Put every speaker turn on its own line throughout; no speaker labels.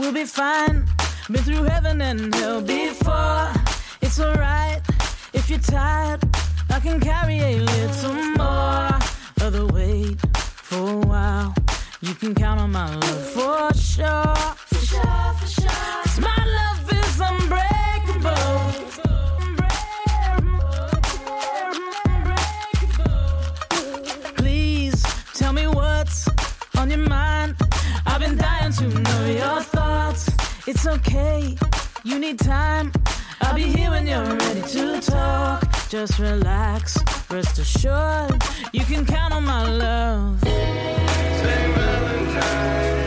we'll be fine. Been through heaven and hell before. It's alright if you're tired. I can carry a little more of the weight for a while. You can count on my love for sure. For sure, for sure. 'Cause my love is unbreakable. Please tell me what's on your mind. I've been dying to know your thoughts. It's okay, you need time. I'll be here when you're ready to talk. Just relax, rest assured. You can count on my love. Say Valentine.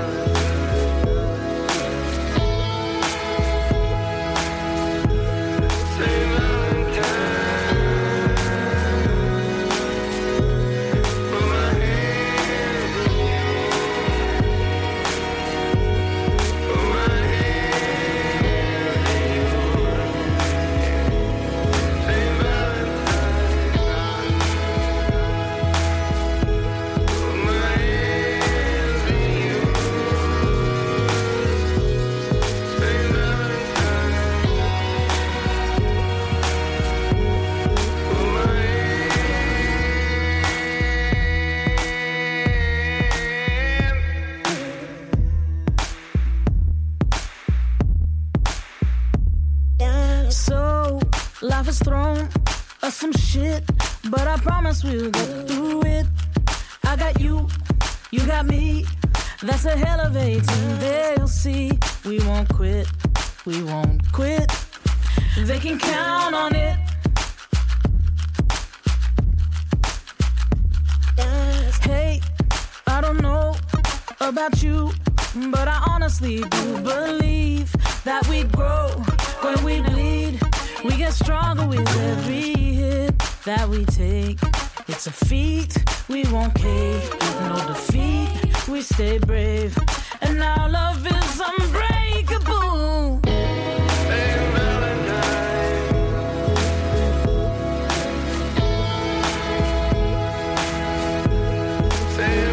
Life has thrown us some shit, but I promise we'll get through it. I got you, you got me. That's a hell of a team, they'll see. We won't quit, we won't quit. They can count on it. Hey, I don't know about you, but I honestly do believe that we grow when we bleed. We get stronger with every hit that we take. It's a feat, we won't cave. No defeat, we stay brave. And our love is unbreakable. Hey, Valentine. Say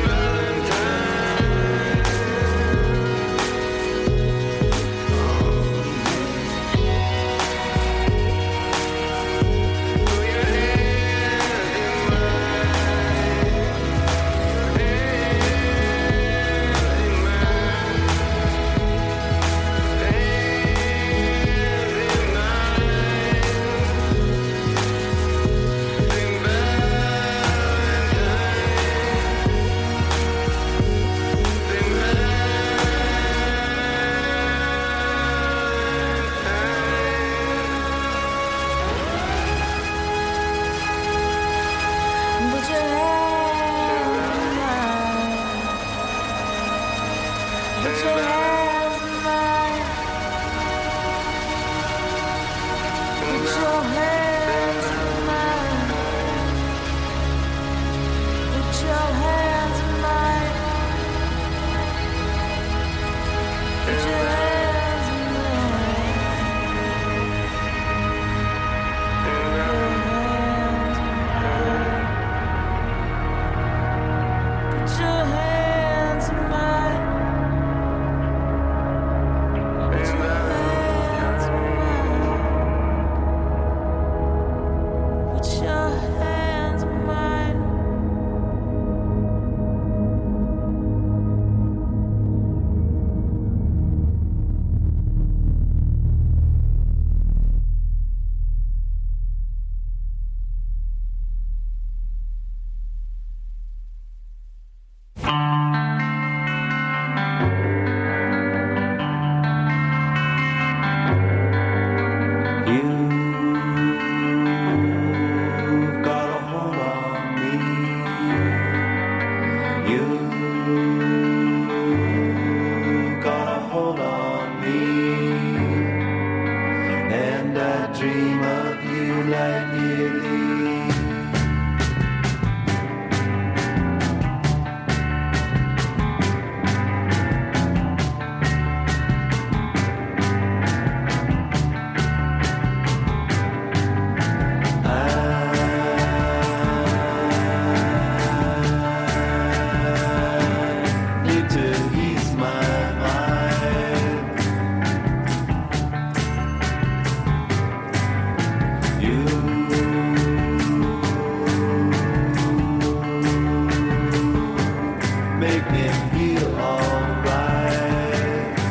make me feel alright.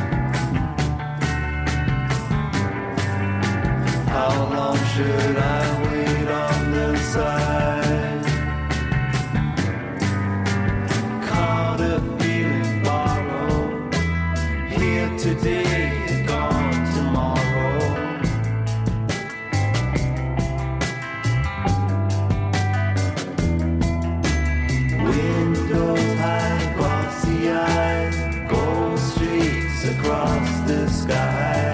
How long should I wait on the side? Caught a feeling borrowed, here today, gone tomorrow. Windows high, glossy eyes, gold streaks across the sky.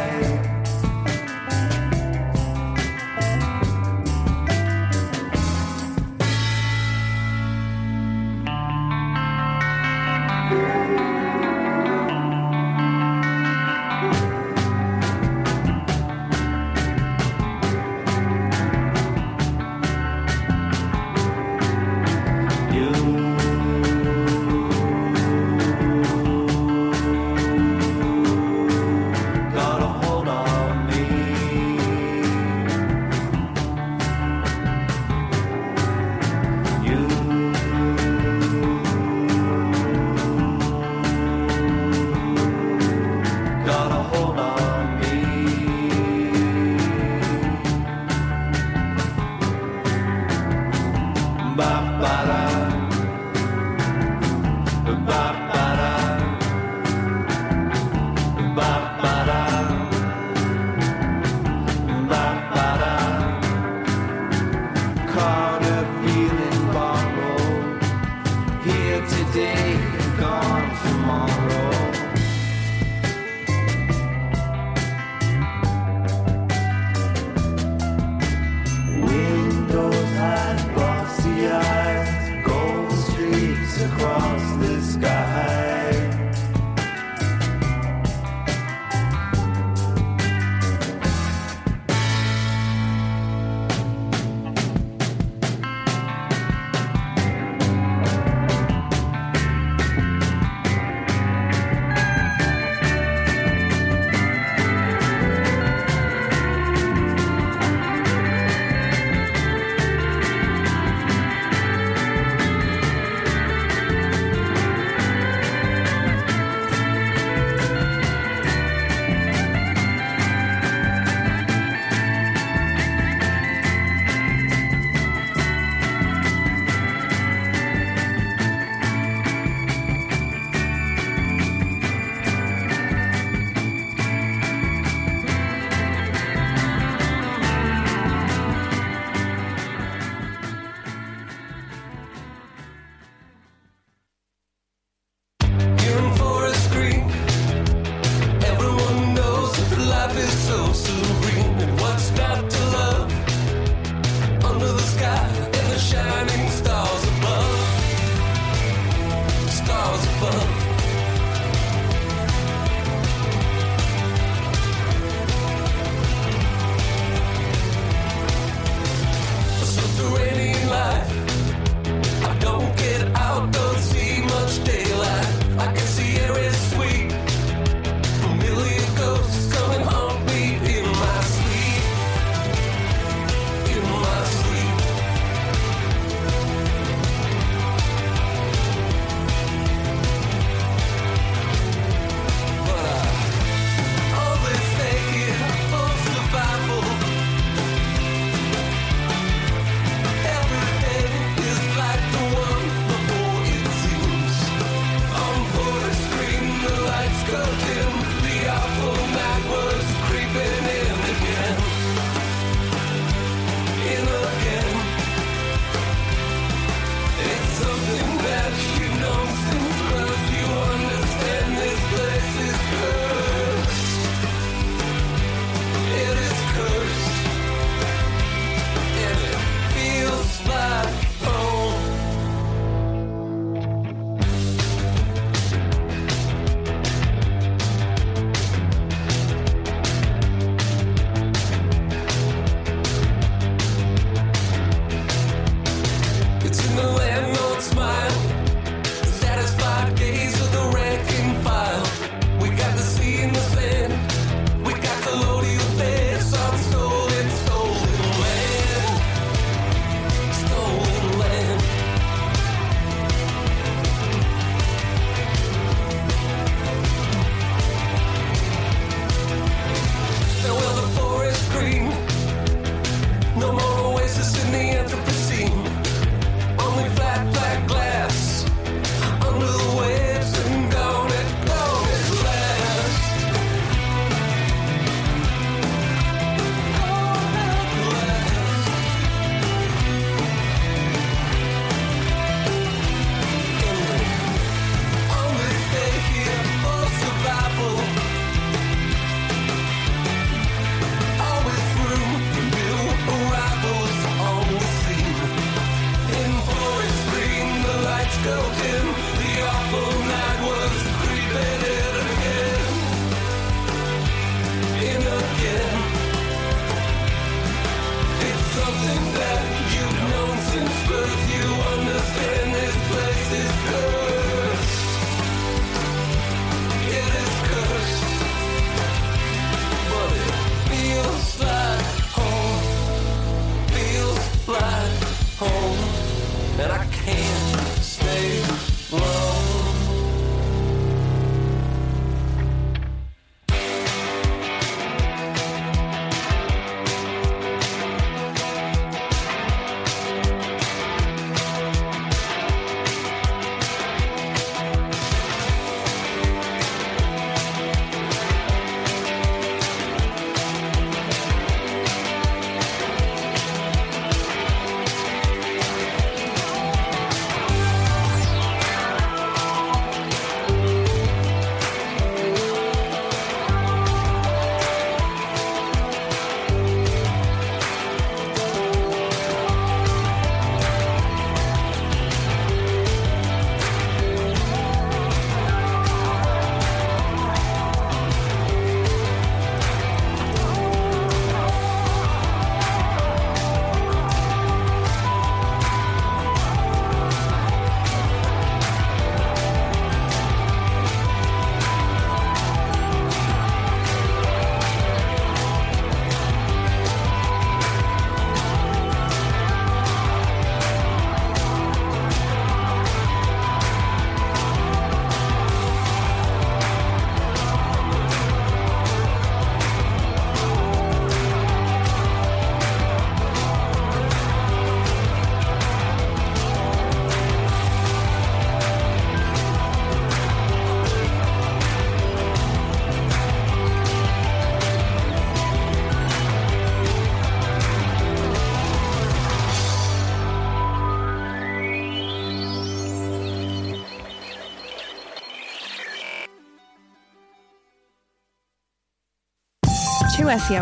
2SER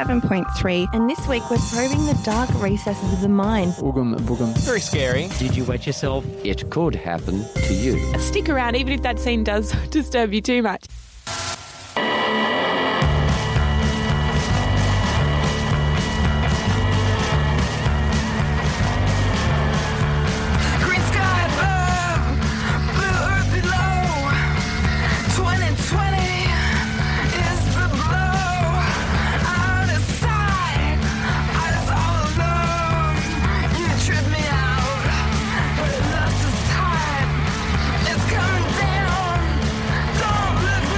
107.3, and this week we're probing the dark recesses of the mind.
Boogum, boogum. Very scary.
Did you wet yourself? It could happen to you.
Stick around even if that scene does disturb you too much.
It's coming down. Don't look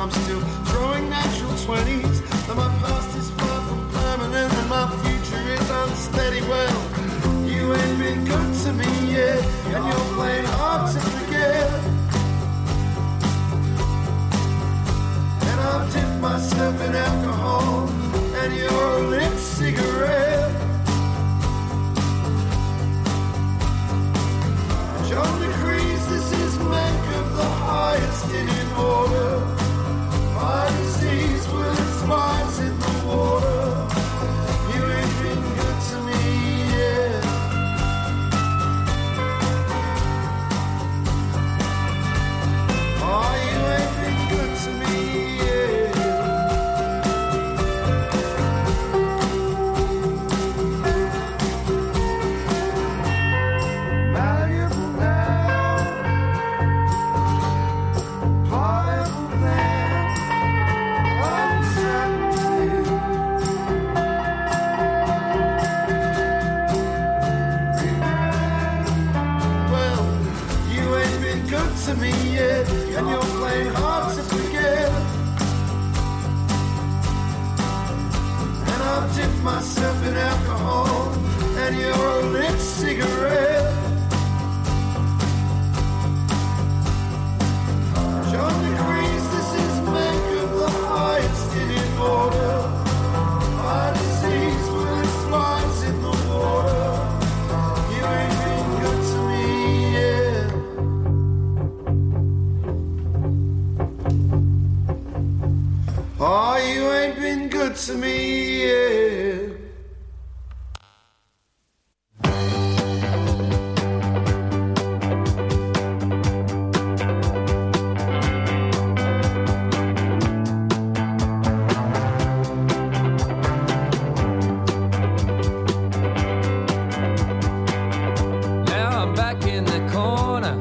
I'm still growing natural 20s. And my past is far from permanent and my future is unsteady. Well, you ain't been good to me yet, and you're playing hard to forget. And I've dipped myself in alcohol, and you're a lit cigarette. John decrees this is Mank of the highest in order. My disease will expire in the water. You ain't been good to me yet. Oh, you ain't been good to me yet. Valuable now, pliable then, uncertainty. Well, you ain't been good to me yet, and you're playing hard to forget. And I've dipped myself in alcohol, and you're a lit cigarette. John decrees this is Mank of the highest in order. My disease will expire in the water. You ain't been good to me yet. Oh, you ain't been good to me yet.
Now I'm back in the corner,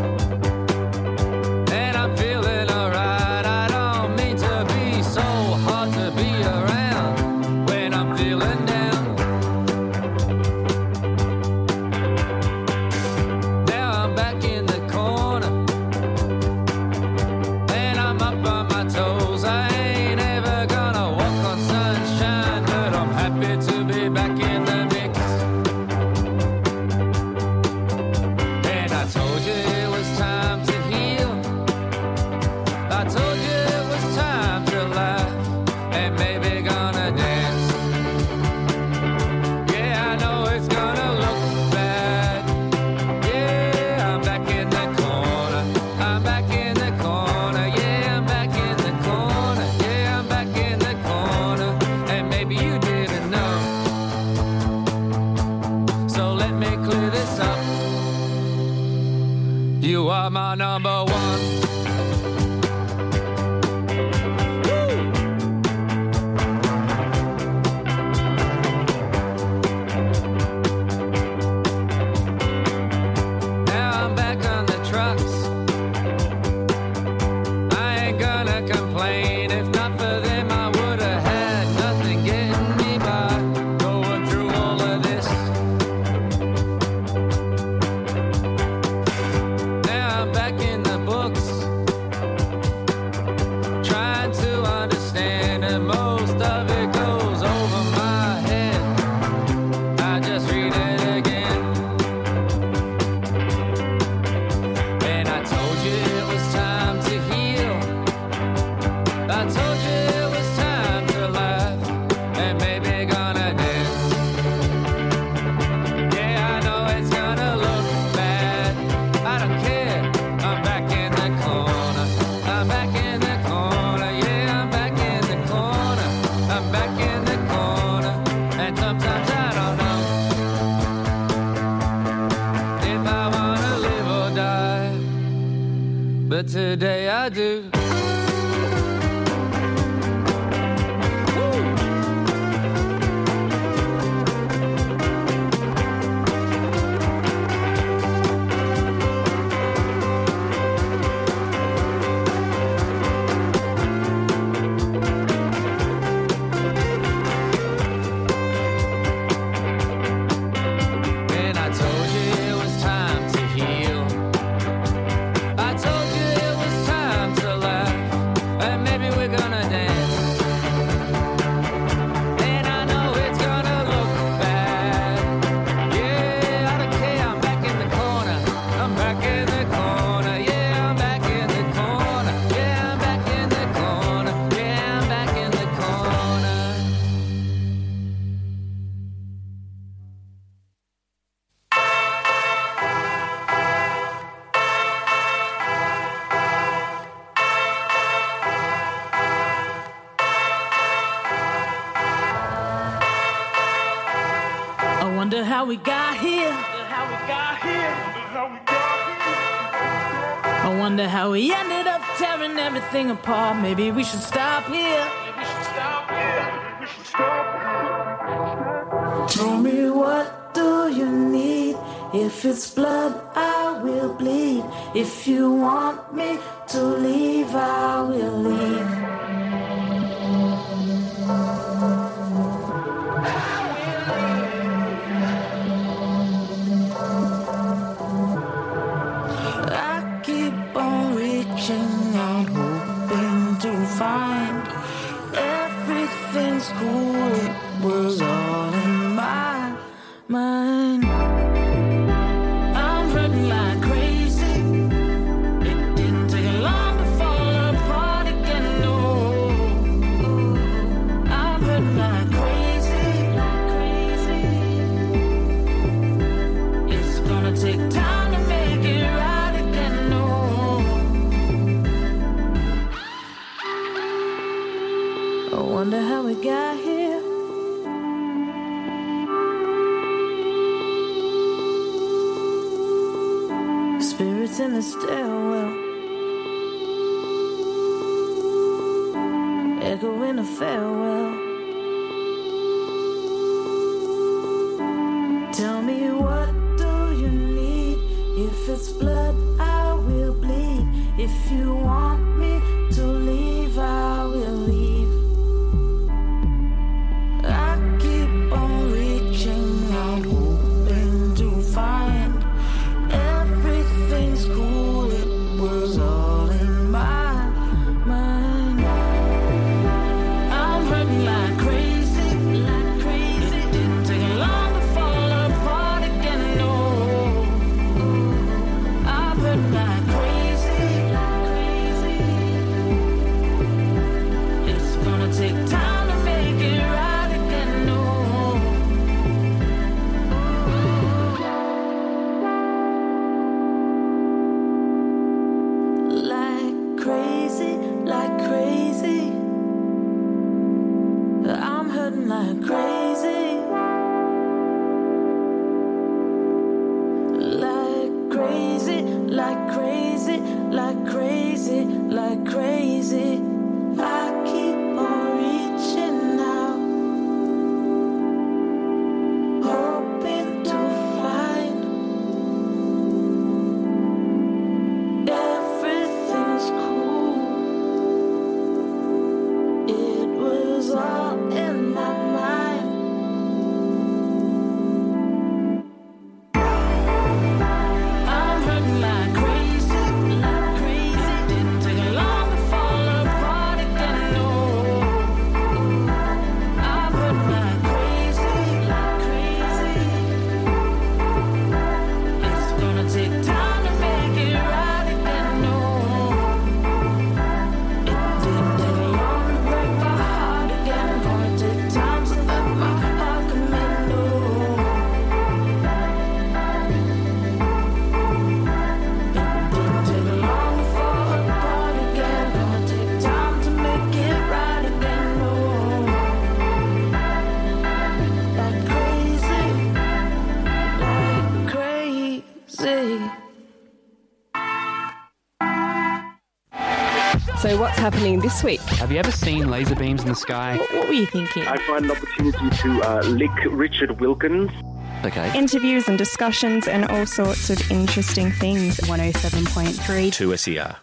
and I'm feeling alright. I don't mean to be so hard to be around when I'm feeling down. Now I'm back in the corner, and I'm up on my toes. I ain't ever gonna walk on sunshine, but I'm happy to be back in the mix. And I told you it was time to heal. I told you it was time to laugh and maybe gonna dance. Yeah, I know it's gonna look bad. Yeah, I'm back in the corner. I'm back in the corner. Yeah, I'm back in the corner. Yeah, I'm back in the corner. And maybe you didn't know. So let me clear this up. You are my number one. Now I'm back on the trucks. I ain't gonna complain. If not for them, I would have had nothing getting me by. Going through all of this. Now I'm back in the books, trying to understand, and most of it goes over my head. I just read it again. And I told you it was time to heal. I told you it was time to laugh and maybe gonna dance. Yeah, I know it's gonna look bad. I don't care. I'm back in the corner. I'm back in the corner. Yeah, I'm back in the corner. I'm back in the corner. And sometimes I don't know if I wanna live or die. But today I do. And I told you it was time to heal. I told you it was time to laugh
how we got here. I wonder how we ended up tearing everything apart. Maybe we should stop here. Tell me, what do you need? If it's blood, I will bleed. If you want me to leave, I will leave. I keep on reaching out, hoping to find everything's cool. It was all in my mind. I'm hurting like crazy. It didn't take long to fall apart again, no. I'm hurting like crazy. It's gonna take time to make it right again, no. I wonder how we got here. Spirits in the stairwell, echoing a farewell. Tell me, what do you need? If it's blood, I will bleed. If you want me to leave, I will leave. I keep on reaching out, hoping to find everything's cool. It was all in my mind. I'm hurting like crazy. It didn't take long to fall apart again, no. I'm hurting like crazy. It's gonna take time to make it right again, no. Like crazy. I'm hurting like crazy. Like crazy. I keep on reaching out, hoping to find everything's cool. It was all in my mind. I'm hurting like crazy. Didn't take long to fall apart again, no. I'm hurting like crazy. It's gonna take time to make it right again, no. It didn't take long to break my heart again. Gonna take time to let my heart command, no. It didn't take long to fall apart again. Gonna take time to make it right again, no. Like crazy.
So what's happening this week?
Have you ever seen laser beams in the sky?
What were you thinking?
I find an opportunity to lick Richard Wilkins.
Okay.
Interviews and discussions and all sorts of interesting things.
107.3.
2SER.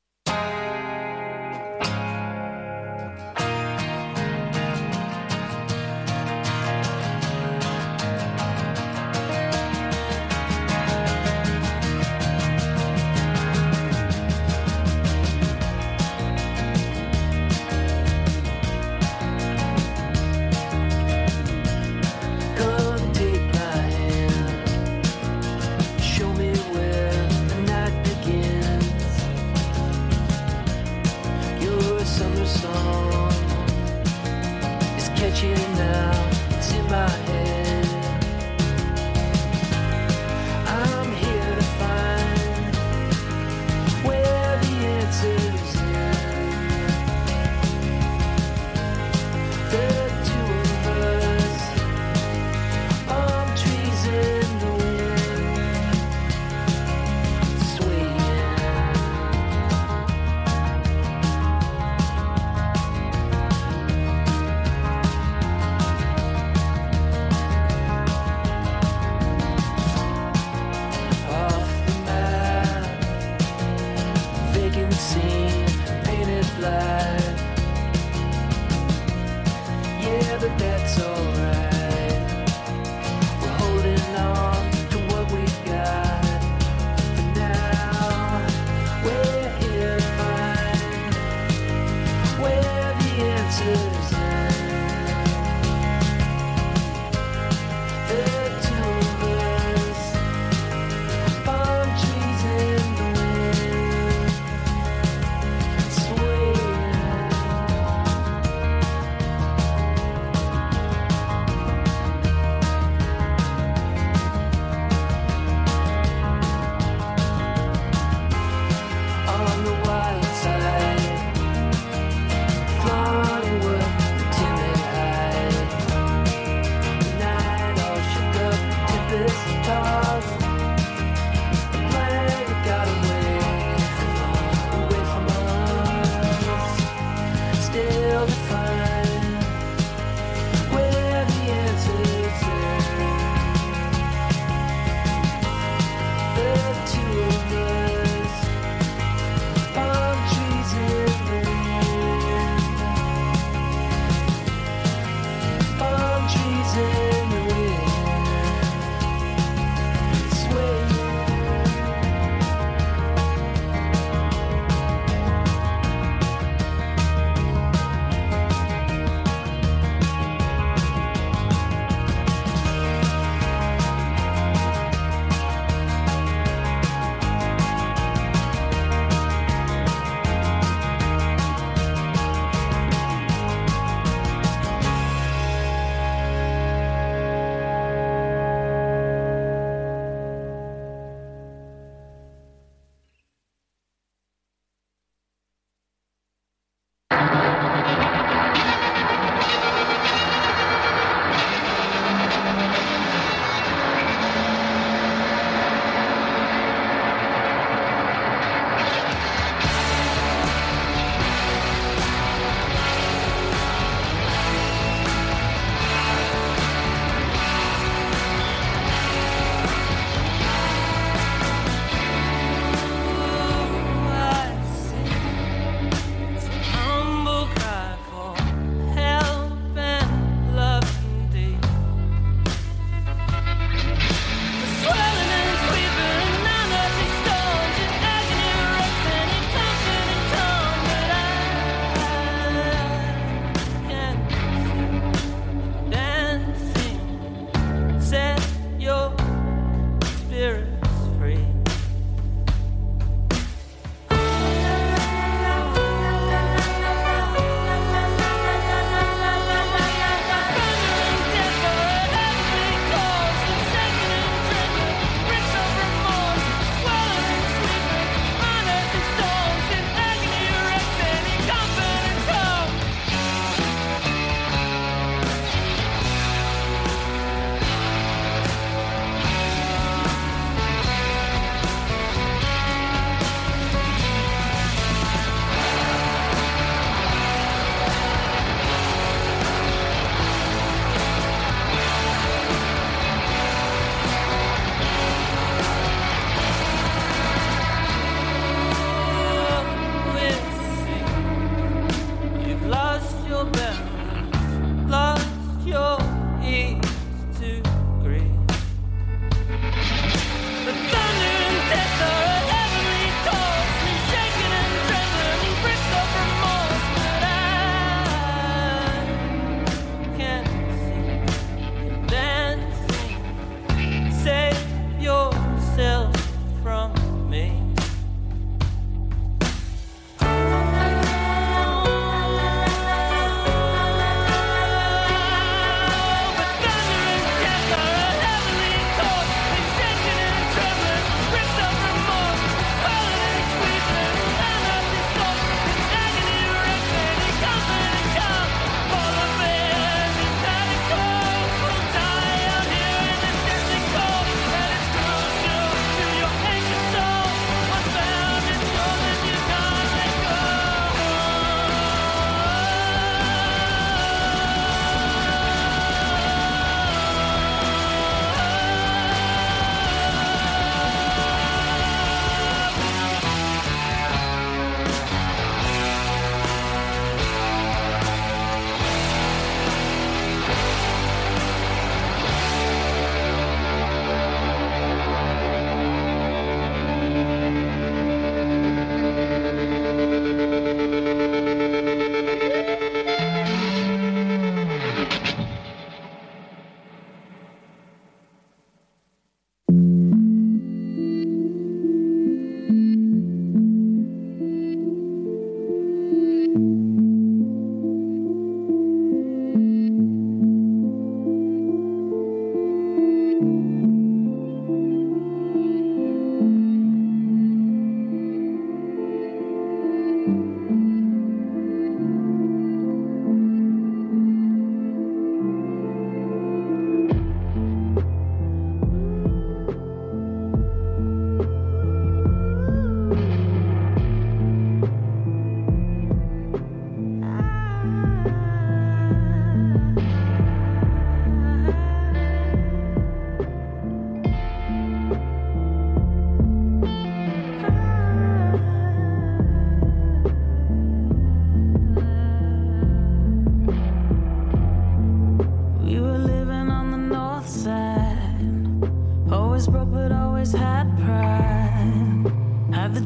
Come take my hand, show me where the night begins.
unseen, painted black. Yeah, but that's alright. We're holding on to what we've got. For now, we're here to find where the answers end. The two of us, palm trees in the wind, swaying.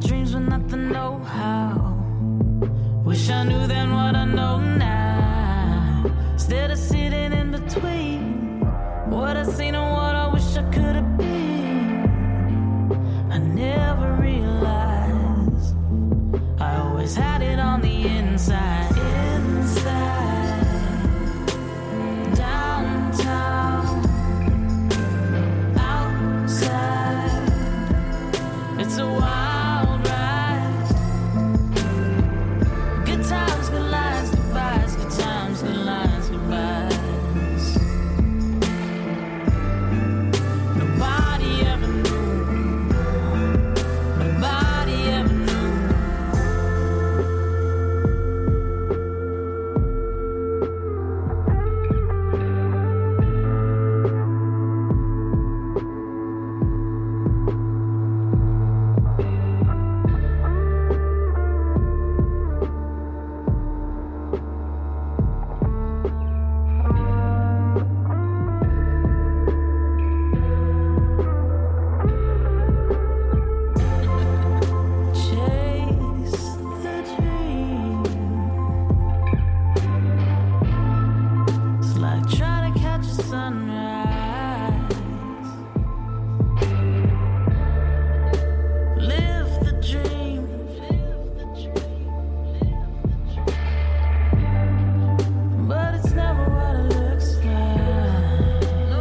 dreams with nothing know-how. Wish I knew then what I know now. Instead of sitting in between what I seen and what I wish I could have been, I never realized I always had it on the inside. Inside, downtown, outside, it's a wild ride. Good times, good lines, goodbyes. Good times, good lines, goodbyes. Nobody ever knew. Nobody ever knew. Chase the dream. It's like trying to catch a sunrise. Live the dream. But it's never what it looks like.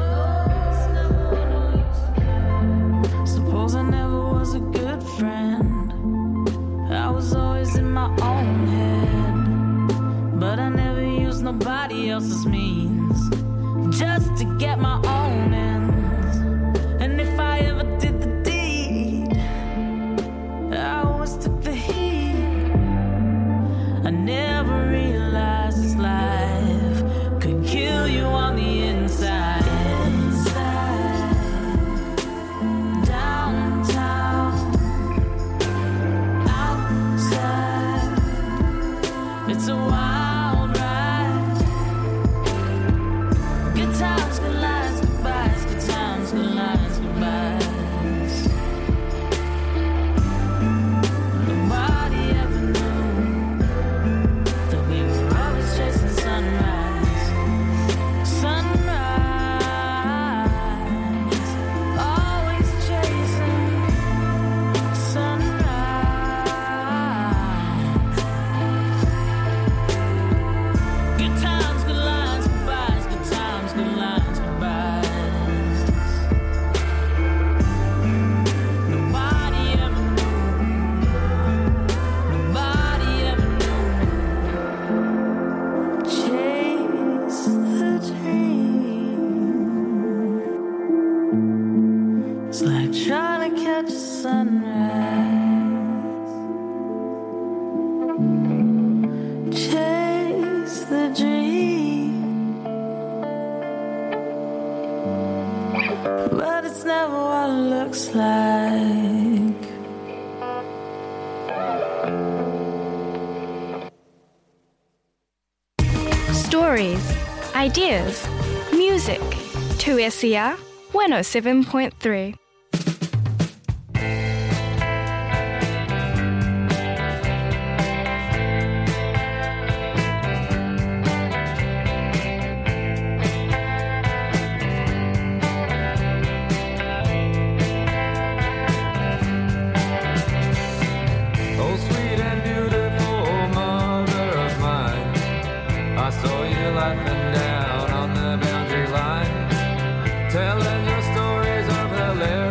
Suppose I never was a good friend. I was always in my own head, but I never used nobody else's means just to get my own ends. And if I ever did the deed, I always took the heat. I never realized this life could kill you on the inside. Inside, downtown, outside, it's a wild ride. Good times, good lines, goodbyes. Good times, good lines, goodbyes. Nobody ever knew that we were always chasing sunrise. Sunrise, always chasing sunrise. Good times, good lines, goodbyes. Good times, good lines, goodbyes. Nobody ever knew. Nobody ever knew. Chase the dream. It's like trying to catch a sunrise. Chase the dream. But it's never what it looks like.
Stories, ideas, music. 2SER 107.3.
Oh, sweet and beautiful mother of mine, I saw you laughing down on the boundary line, telling your stories of hilarious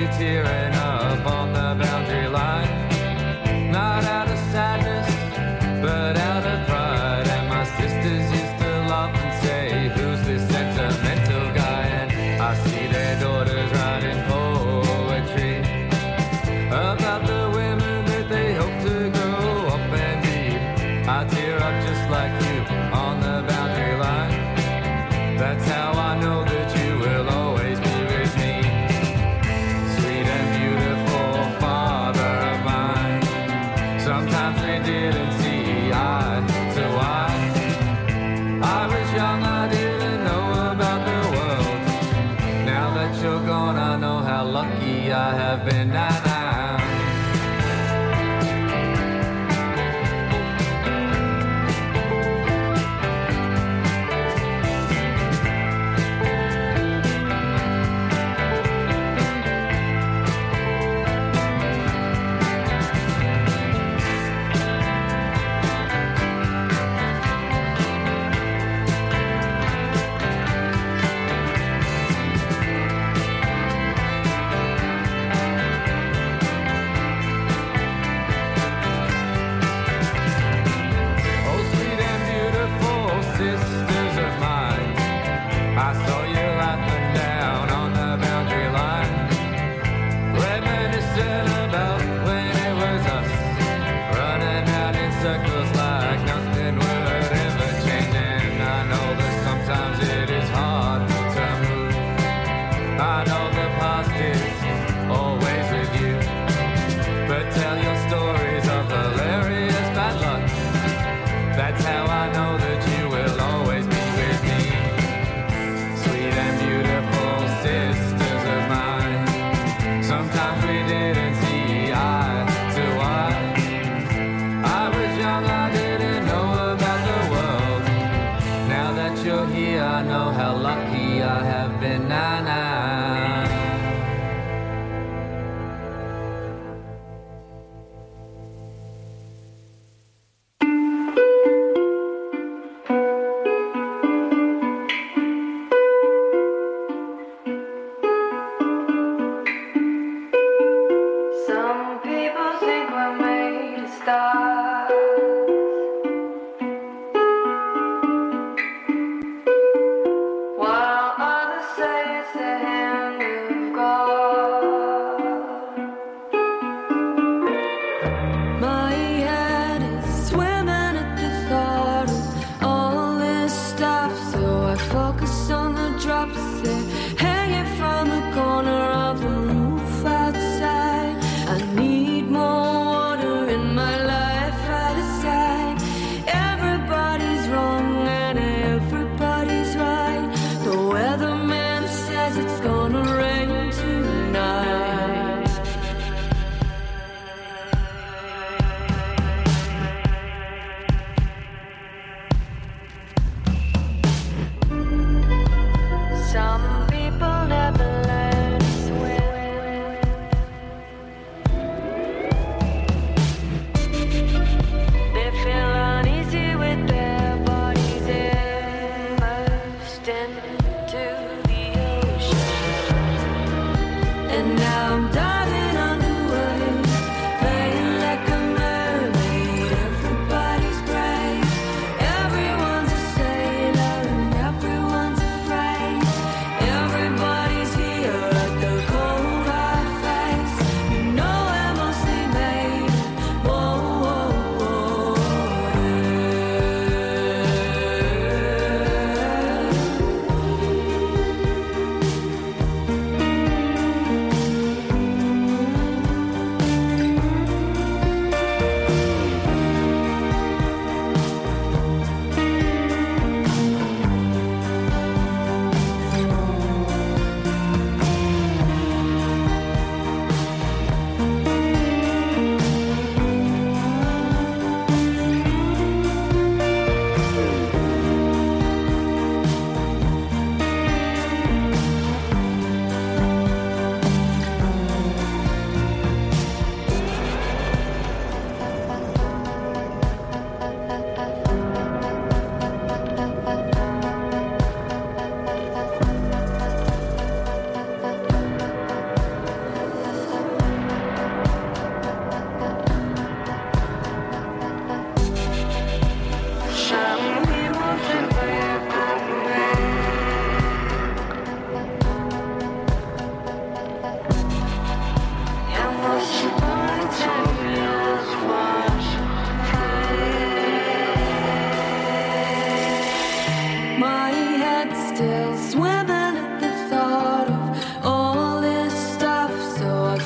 you tearing up on the boundary line. Not out of sadness, but out of pride. And my sisters used to laugh and say, who's this sentimental guy? And I see their daughters writing poetry about the women that they hope to grow up and be. I tear up just like you on the boundary line. That's how I know that you will always be with me. Sweet and beautiful father of mine. Sometimes we didn't see eye to eye. I was young, I didn't know about the world. Now that you're gone, I know how lucky I have been now.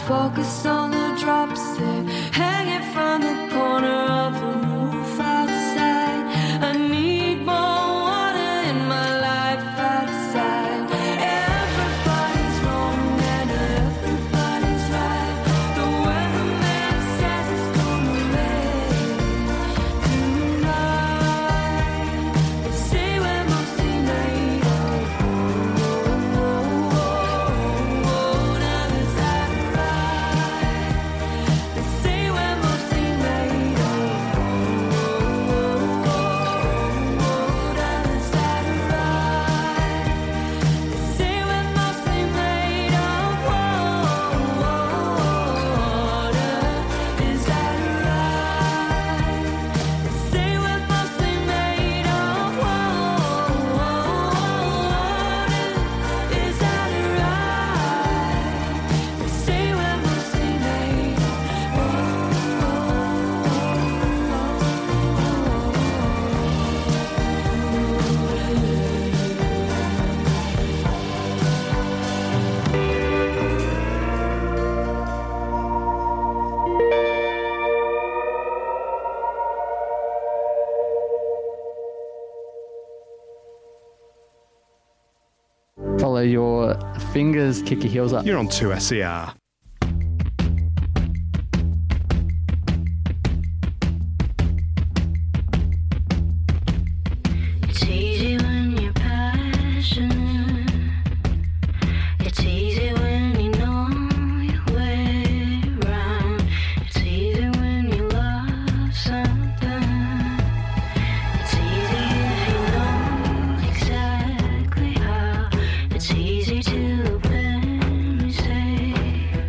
focus on the drops there, hanging from the corner of the roof outside. I need more water in my life outside. Everybody's wrong and everybody's right. The weatherman says it's gonna rain tonight. They say we're mostly made of gold. Now is that right? They say we're mostly made of gold. Now is that right? They say we're mostly made of water. Is that right? They say we're mostly made of water. Is that right? They say we're mostly made
Follow your fingers, kick your heels up.
You're on 2SER.
It's easy when you're passionate. It's easy when you know your way around. It's easy when you love something. It's easy if you know exactly how. It's easy to open mistake.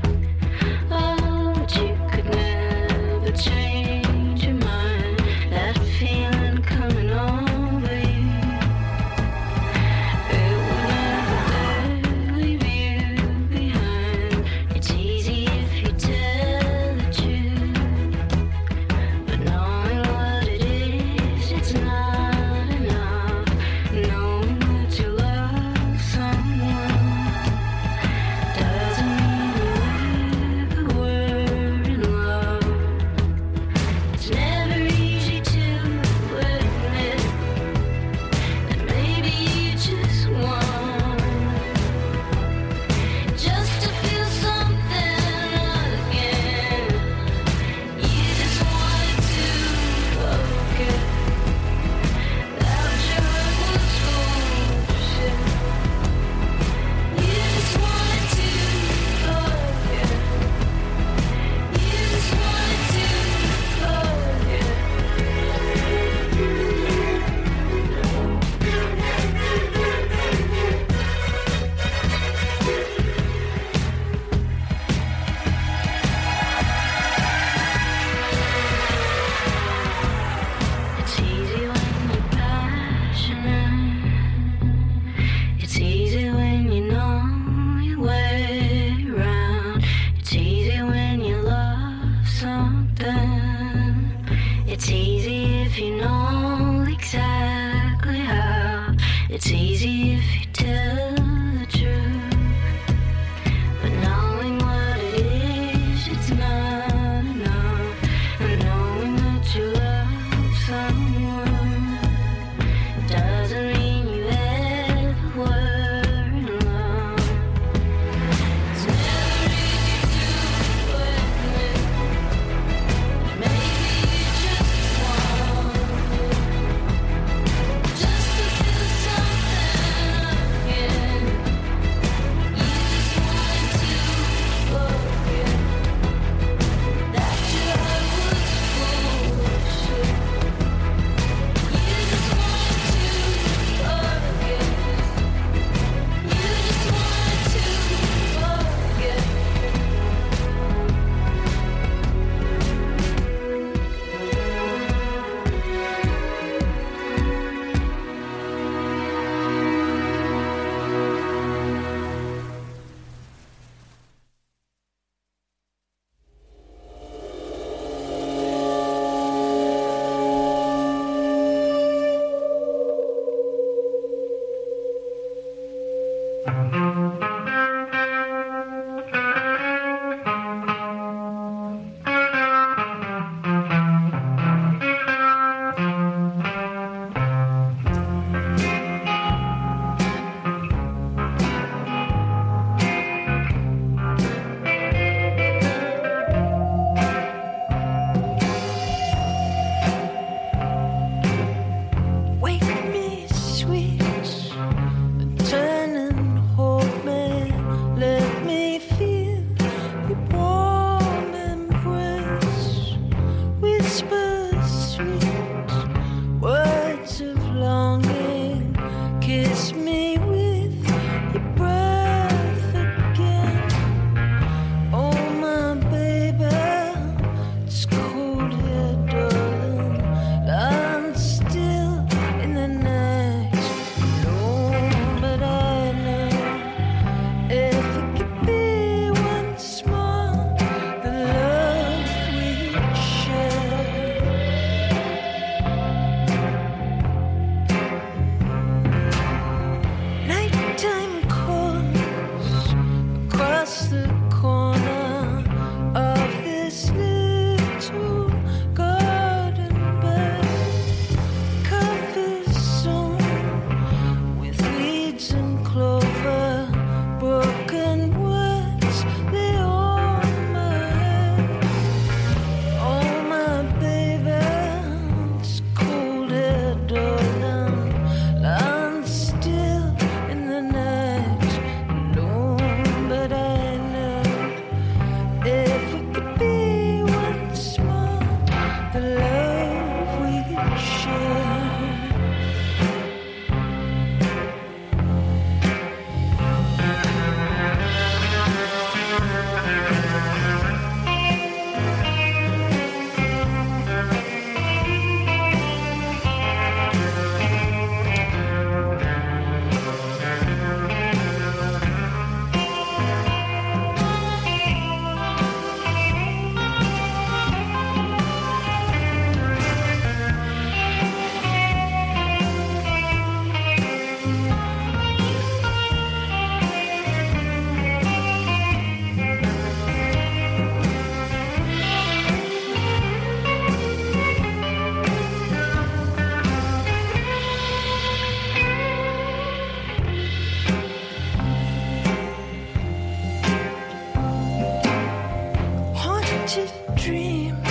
wretched dreams.